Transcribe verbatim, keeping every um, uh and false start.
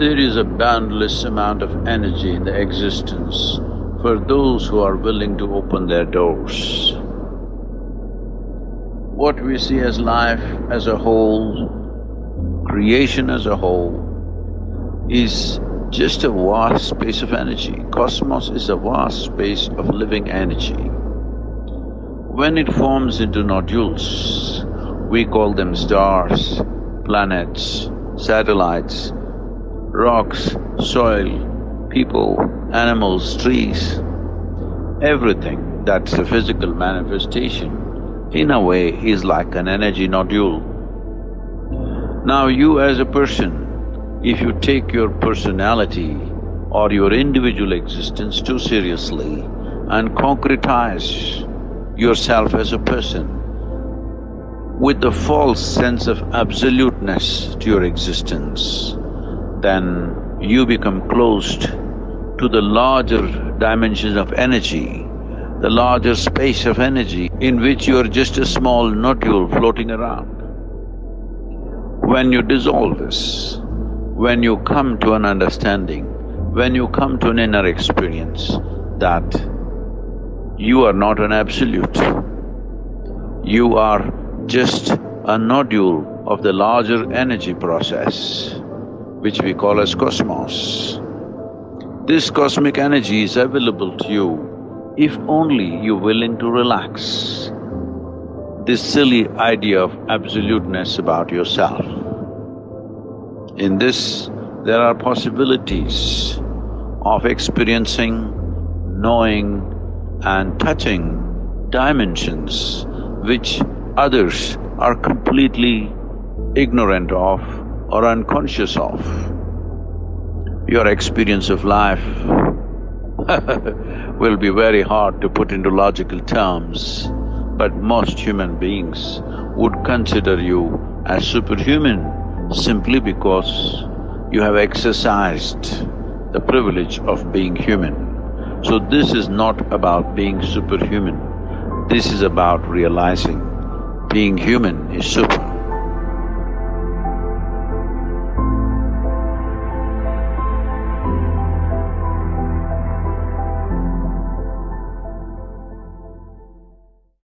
There is a boundless amount of energy in the existence for those who are willing to open their doors. What we see as life as a whole, creation as a whole, is just a vast space of energy. Cosmos is a vast space of living energy. When it forms into nodules, we call them stars, planets, satellites, rocks, soil, people, animals, trees, everything that's the physical manifestation, in a way is like an energy nodule. Now you as a person, if you take your personality or your individual existence too seriously and concretize yourself as a person with the false sense of absoluteness to your existence, then you become closed to the larger dimensions of energy, the larger space of energy in which you are just a small nodule floating around. When you dissolve this, when you come to an understanding, when you come to an inner experience that you are not an absolute, you are just a nodule of the larger energy process, which we call as cosmos. This cosmic energy is available to you if only you're willing to relax this silly idea of absoluteness about yourself. In this, there are possibilities of experiencing, knowing and touching dimensions which others are completely ignorant of or unconscious of. Your experience of life will be very hard to put into logical terms, but most human beings would consider you as superhuman simply because you have exercised the privilege of being human. So this is not about being superhuman, this is about realizing being human is super.